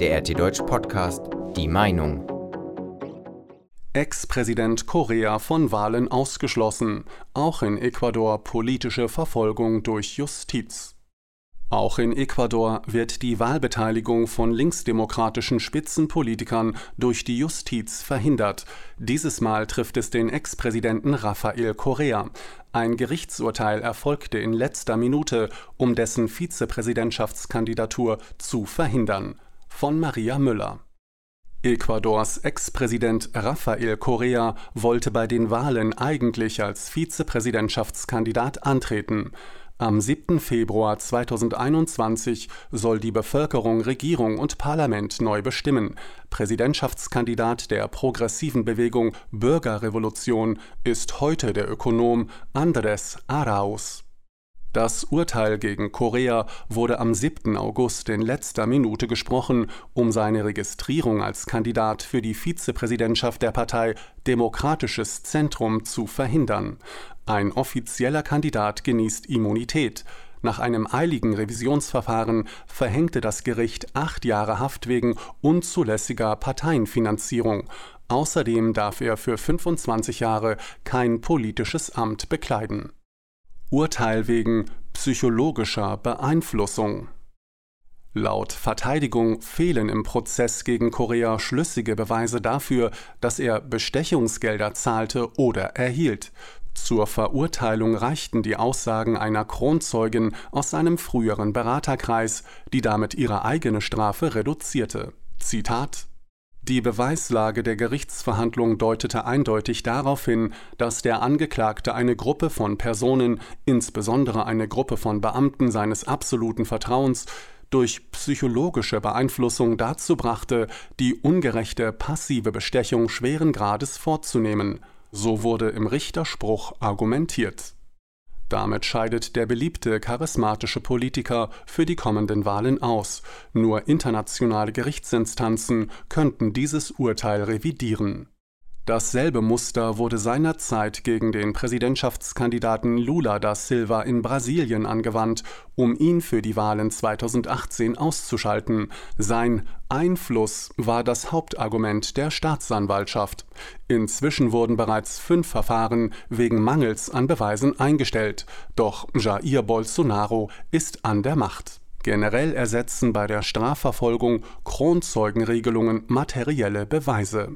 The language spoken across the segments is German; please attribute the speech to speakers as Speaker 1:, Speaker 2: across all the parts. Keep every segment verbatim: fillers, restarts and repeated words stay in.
Speaker 1: Der R T Deutsch Podcast Die Meinung.
Speaker 2: Ex-Präsident Correa von Wahlen ausgeschlossen. Auch in Ecuador politische Verfolgung durch Justiz. Auch in Ecuador wird die Wahlbeteiligung von linksdemokratischen Spitzenpolitikern durch die Justiz verhindert. Dieses Mal trifft es den Ex-Präsidenten Rafael Correa. Ein Gerichtsurteil erfolgte in letzter Minute, um dessen Vizepräsidentschaftskandidatur zu verhindern. Von Maria Müller. Ecuadors Ex-Präsident Rafael Correa wollte bei den Wahlen eigentlich als Vizepräsidentschaftskandidat antreten. Am siebten Februar zweitausendeinundzwanzig soll die Bevölkerung Regierung und Parlament neu bestimmen. Präsidentschaftskandidat der progressiven Bewegung Bürgerrevolution ist heute der Ökonom Andrés Arauz. Das Urteil gegen Correa wurde am siebten August in letzter Minute gesprochen, um seine Registrierung als Kandidat für die Vizepräsidentschaft der Partei Demokratisches Zentrum zu verhindern. Ein offizieller Kandidat genießt Immunität. Nach einem eiligen Revisionsverfahren verhängte das Gericht acht Jahre Haft wegen unzulässiger Parteienfinanzierung. Außerdem darf er für fünfundzwanzig Jahre kein politisches Amt bekleiden. Urteil wegen psychologischer Beeinflussung. Laut Verteidigung fehlen im Prozess gegen Correa schlüssige Beweise dafür, dass er Bestechungsgelder zahlte oder erhielt. Zur Verurteilung reichten die Aussagen einer Kronzeugin aus seinem früheren Beraterkreis, die damit ihre eigene Strafe reduzierte. Zitat: Die Beweislage der Gerichtsverhandlung deutete eindeutig darauf hin, dass der Angeklagte eine Gruppe von Personen, insbesondere eine Gruppe von Beamten seines absoluten Vertrauens, durch psychologische Beeinflussung dazu brachte, die ungerechte passive Bestechung schweren Grades vorzunehmen. So wurde im Richterspruch argumentiert. Damit scheidet der beliebte, charismatische Politiker für die kommenden Wahlen aus. Nur internationale Gerichtsinstanzen könnten dieses Urteil revidieren. Dasselbe Muster wurde seinerzeit gegen den Präsidentschaftskandidaten Lula da Silva in Brasilien angewandt, um ihn für die Wahlen zweitausendachtzehn auszuschalten. Sein Einfluss war das Hauptargument der Staatsanwaltschaft. Inzwischen wurden bereits fünf Verfahren wegen Mangels an Beweisen eingestellt. Doch Jair Bolsonaro ist an der Macht. Generell ersetzen bei der Strafverfolgung Kronzeugenregelungen materielle Beweise.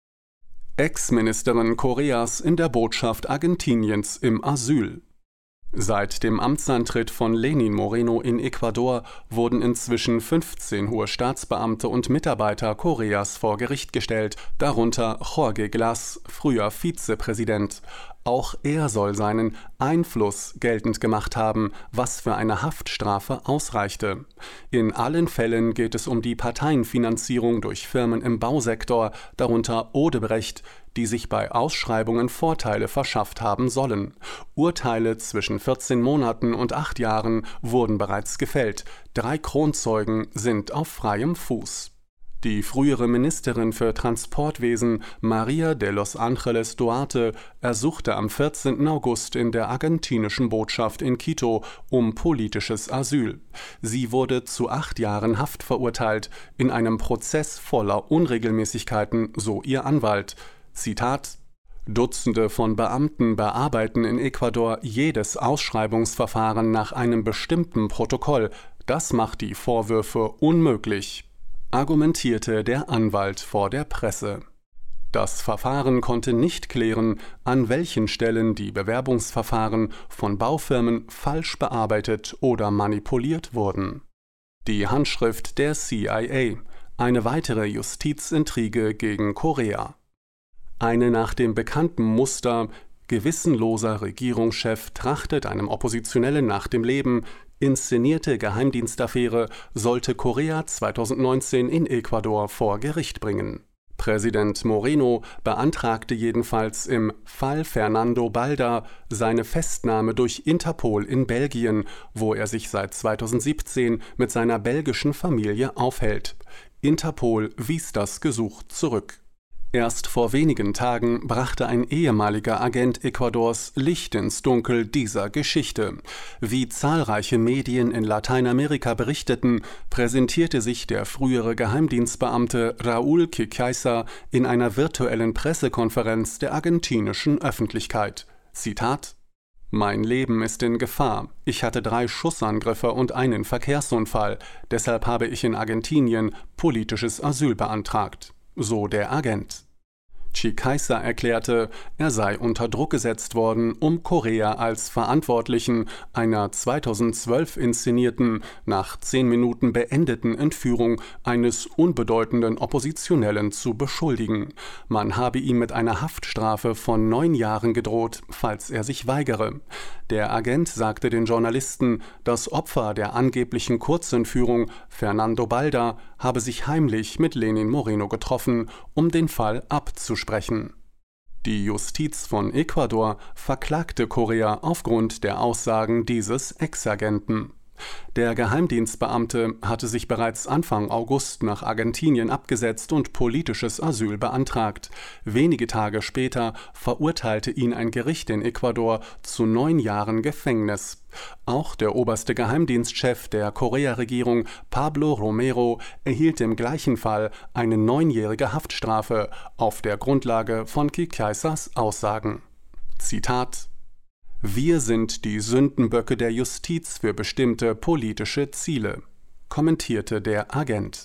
Speaker 2: Ex-Ministerin Correas in der Botschaft Argentiniens im Asyl. Seit dem Amtsantritt von Lenín Moreno in Ecuador wurden inzwischen fünfzehn hohe Staatsbeamte und Mitarbeiter Correas vor Gericht gestellt, darunter Jorge Glas, früher Vizepräsident. Auch er soll seinen Einfluss geltend gemacht haben, was für eine Haftstrafe ausreichte. In allen Fällen geht es um die Parteienfinanzierung durch Firmen im Bausektor, darunter Odebrecht, die sich bei Ausschreibungen Vorteile verschafft haben sollen. Urteile zwischen vierzehn Monaten und acht Jahren wurden bereits gefällt. Drei Kronzeugen sind auf freiem Fuß. Die frühere Ministerin für Transportwesen María de los Ángeles Duarte ersuchte am vierzehnten August in der argentinischen Botschaft in Quito um politisches Asyl. Sie wurde zu acht Jahren Haft verurteilt, in einem Prozess voller Unregelmäßigkeiten, so ihr Anwalt. Zitat: Dutzende von Beamten bearbeiten in Ecuador jedes Ausschreibungsverfahren nach einem bestimmten Protokoll. Das macht die Vorwürfe unmöglich, argumentierte der Anwalt vor der Presse. Das Verfahren konnte nicht klären, an welchen Stellen die Bewerbungsverfahren von Baufirmen falsch bearbeitet oder manipuliert wurden. Die Handschrift der C I A, eine weitere Justizintrige gegen Correa. Eine nach dem bekannten Muster gewissenloser Regierungschef trachtet einem Oppositionellen nach dem Leben inszenierte Geheimdienstaffäre sollte Correa zweitausendneunzehn in Ecuador vor Gericht bringen. Präsident Moreno beantragte jedenfalls im Fall Fernando Balda seine Festnahme durch Interpol in Belgien, wo er sich seit zweitausendsiebzehn mit seiner belgischen Familie aufhält. Interpol wies das Gesuch zurück. Erst vor wenigen Tagen brachte ein ehemaliger Agent Ecuadors Licht ins Dunkel dieser Geschichte. Wie zahlreiche Medien in Lateinamerika berichteten, präsentierte sich der frühere Geheimdienstbeamte Raúl Quiqueiza in einer virtuellen Pressekonferenz der argentinischen Öffentlichkeit. Zitat: Mein Leben ist in Gefahr. Ich hatte drei Schussangriffe und einen Verkehrsunfall. Deshalb habe ich in Argentinien politisches Asyl beantragt. So der Agent. Quiqueiza erklärte, er sei unter Druck gesetzt worden, um Correa als Verantwortlichen einer zweitausendzwölf inszenierten, nach zehn Minuten beendeten Entführung eines unbedeutenden Oppositionellen zu beschuldigen. Man habe ihm mit einer Haftstrafe von neun Jahren gedroht, falls er sich weigere. Der Agent sagte den Journalisten, das Opfer der angeblichen Kurzentführung, Fernando Balda, habe sich heimlich mit Lenin Moreno getroffen, um den Fall abzusprechen. Die Justiz von Ecuador verklagte Correa aufgrund der Aussagen dieses Ex-Agenten. Der Geheimdienstbeamte hatte sich bereits Anfang August nach Argentinien abgesetzt und politisches Asyl beantragt. Wenige Tage später verurteilte ihn ein Gericht in Ecuador zu neun Jahren Gefängnis. Auch der oberste Geheimdienstchef der Correa-Regierung, Pablo Romero, erhielt im gleichen Fall eine neunjährige Haftstrafe auf der Grundlage von Quiqueizas Aussagen. Zitat: Wir sind die Sündenböcke der Justiz für bestimmte politische Ziele, kommentierte der Agent.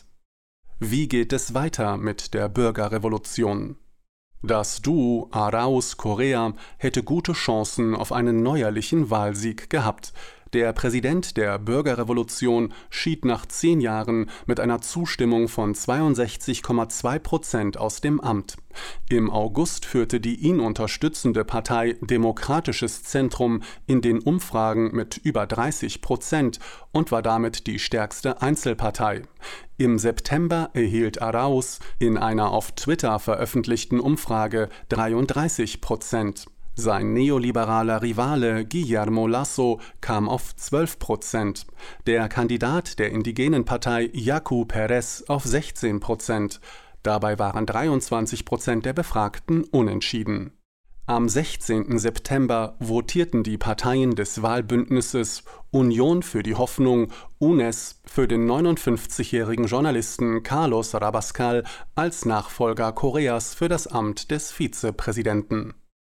Speaker 2: Wie geht es weiter mit der Bürgerrevolution? Das Duo Arauz-Correa hätte gute Chancen auf einen neuerlichen Wahlsieg gehabt. Der Präsident der Bürgerrevolution schied nach zehn Jahren mit einer Zustimmung von zweiundsechzig Komma zwei Prozent aus dem Amt. Im August führte die ihn unterstützende Partei Demokratisches Zentrum in den Umfragen mit über dreißig Prozent und war damit die stärkste Einzelpartei. Im September erhielt Arauz in einer auf Twitter veröffentlichten Umfrage dreiunddreißig Prozent. Sein neoliberaler Rivale Guillermo Lasso kam auf zwölf Prozent, der Kandidat der indigenen Partei Yaku Perez auf sechzehn Prozent. Dabei waren dreiundzwanzig Prozent der Befragten unentschieden. Am sechzehnten September votierten die Parteien des Wahlbündnisses Unión für die Hoffnung, U N E S, für den neunundfünfzigjährigen Journalisten Carlos Rabascal als Nachfolger Correas für das Amt des Vizepräsidenten.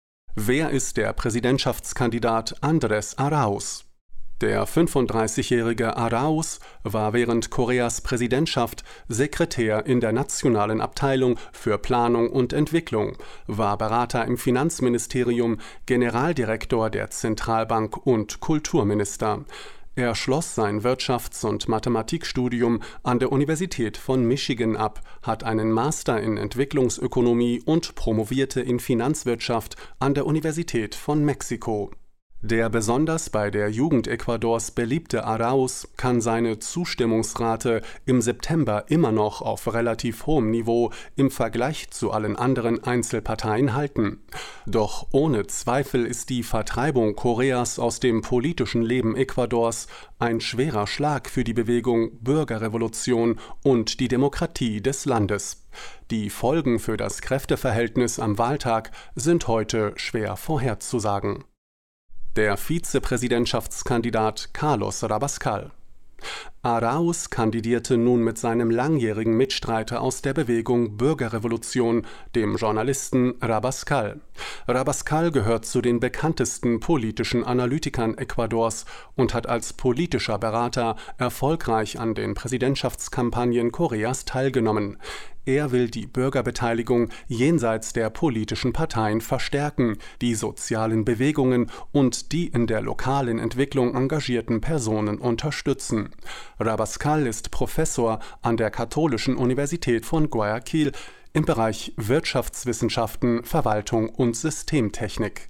Speaker 2: Wer ist der Präsidentschaftskandidat Andrés Arauz? Der fünfunddreißigjährige Arauz war während Correas Präsidentschaft Sekretär in der Nationalen Abteilung für Planung und Entwicklung, war Berater im Finanzministerium, Generaldirektor der Zentralbank und Kulturminister. Er schloss sein Wirtschafts- und Mathematikstudium an der Universität von Michigan ab, hat einen Master in Entwicklungsökonomie und promovierte in Finanzwirtschaft an der Universität von Mexiko. Der besonders bei der Jugend Ecuadors beliebte Arauz kann seine Zustimmungsrate im September immer noch auf relativ hohem Niveau im Vergleich zu allen anderen Einzelparteien halten. Doch ohne Zweifel ist die Vertreibung Correas aus dem politischen Leben Ecuadors ein schwerer Schlag für die Bewegung Bürgerrevolution und die Demokratie des Landes. Die Folgen für das Kräfteverhältnis am Wahltag sind heute schwer vorherzusagen. Der Vizepräsidentschaftskandidat Carlos Rabascal. Arauz kandidierte nun mit seinem langjährigen Mitstreiter aus der Bewegung Bürgerrevolution, dem Journalisten Rabascal. Rabascal gehört zu den bekanntesten politischen Analytikern Ecuadors und hat als politischer Berater erfolgreich an den Präsidentschaftskampagnen Correas teilgenommen. Er will die Bürgerbeteiligung jenseits der politischen Parteien verstärken, die sozialen Bewegungen und die in der lokalen Entwicklung engagierten Personen unterstützen. Rabascal ist Professor an der Katholischen Universität von Guayaquil im Bereich Wirtschaftswissenschaften, Verwaltung und Systemtechnik.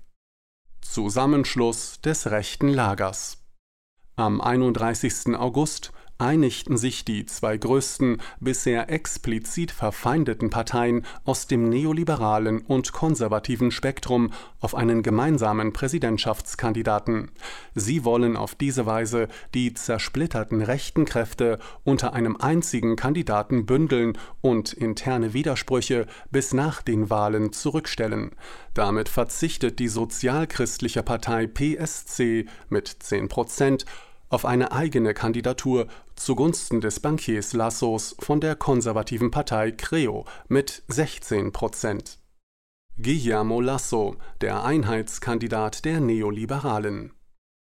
Speaker 2: Zusammenschluss des rechten Lagers. Am einunddreißigsten August, einigten sich die zwei größten, bisher explizit verfeindeten Parteien aus dem neoliberalen und konservativen Spektrum auf einen gemeinsamen Präsidentschaftskandidaten. Sie wollen auf diese Weise die zersplitterten rechten Kräfte unter einem einzigen Kandidaten bündeln und interne Widersprüche bis nach den Wahlen zurückstellen. Damit verzichtet die sozialchristliche Partei P S C mit zehn Prozent auf eine eigene Kandidatur zugunsten des Bankiers Lassos von der konservativen Partei Creo mit sechzehn Prozent. Guillermo Lasso, der Einheitskandidat der Neoliberalen.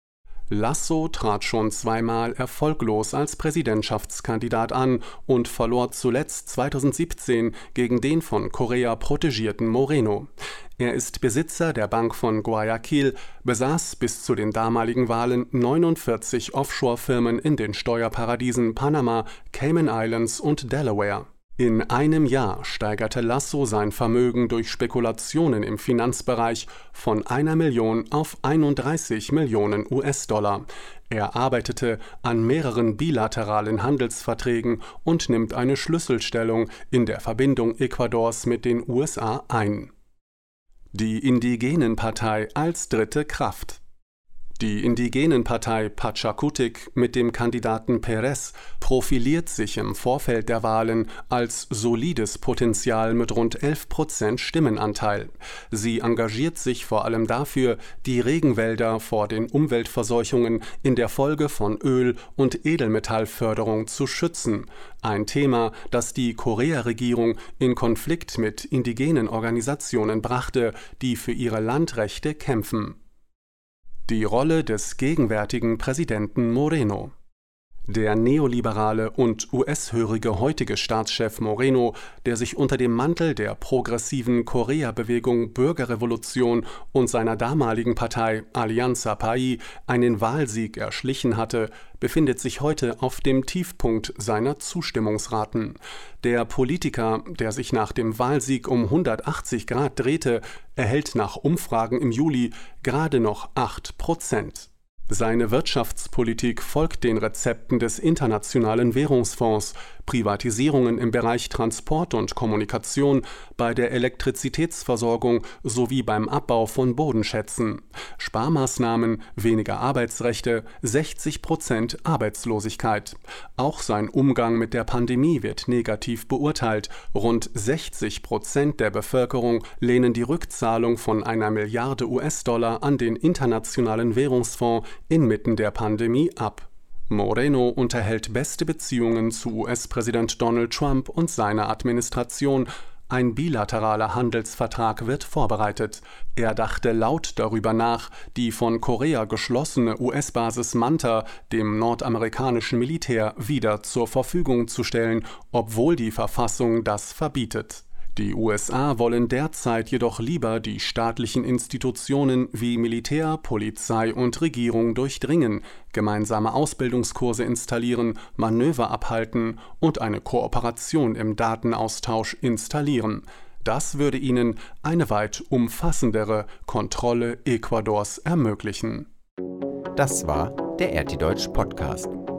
Speaker 2: Lasso trat schon zweimal erfolglos als Präsidentschaftskandidat an und verlor zuletzt zweitausendsiebzehn gegen den von Correa protegierten Moreno. Er ist Besitzer der Bank von Guayaquil, besaß bis zu den damaligen Wahlen neunundvierzig Offshore-Firmen in den Steuerparadiesen Panama, Cayman Islands und Delaware. In einem Jahr steigerte Lasso sein Vermögen durch Spekulationen im Finanzbereich von einer Million auf einunddreißig Millionen U S-Dollar. Er arbeitete an mehreren bilateralen Handelsverträgen und nimmt eine Schlüsselstellung in der Verbindung Ecuadors mit den U S A ein. Die Indigenenpartei als dritte Kraft. Die Indigenenpartei Pachakutik mit dem Kandidaten Pérez profiliert sich im Vorfeld der Wahlen als solides Potenzial mit rund elf Prozent Stimmenanteil. Sie engagiert sich vor allem dafür, die Regenwälder vor den Umweltverseuchungen in der Folge von Öl- und Edelmetallförderung zu schützen. Ein Thema, das die Correa-Regierung in Konflikt mit indigenen Organisationen brachte, die für ihre Landrechte kämpfen. Die Rolle des gegenwärtigen Präsidenten Moreno. Der neoliberale und U S-hörige heutige Staatschef Moreno, der sich unter dem Mantel der progressiven Korea-Bewegung Bürgerrevolution und seiner damaligen Partei Alianza País einen Wahlsieg erschlichen hatte, befindet sich heute auf dem Tiefpunkt seiner Zustimmungsraten. Der Politiker, der sich nach dem Wahlsieg um hundertachtzig Grad drehte, erhält nach Umfragen im Juli gerade noch acht Prozent. Seine Wirtschaftspolitik folgt den Rezepten des Internationalen Währungsfonds, Privatisierungen im Bereich Transport und Kommunikation, bei der Elektrizitätsversorgung sowie beim Abbau von Bodenschätzen, Sparmaßnahmen, weniger Arbeitsrechte, sechzig Prozent Arbeitslosigkeit. Auch sein Umgang mit der Pandemie wird negativ beurteilt. Rund sechzig Prozent der Bevölkerung lehnen die Rückzahlung von einer Milliarde U S-Dollar an den Internationalen Währungsfonds inmitten der Pandemie ab. Moreno unterhält beste Beziehungen zu U S-Präsident Donald Trump und seiner Administration. Ein bilateraler Handelsvertrag wird vorbereitet. Er dachte laut darüber nach, die von Korea geschlossene U S-Basis Manta dem nordamerikanischen Militär wieder zur Verfügung zu stellen, obwohl die Verfassung das verbietet. Die U S A wollen derzeit jedoch lieber die staatlichen Institutionen wie Militär, Polizei und Regierung durchdringen, gemeinsame Ausbildungskurse installieren, Manöver abhalten und eine Kooperation im Datenaustausch installieren. Das würde ihnen eine weit umfassendere Kontrolle Ecuadors ermöglichen.
Speaker 1: Das war der R T Deutsch Podcast.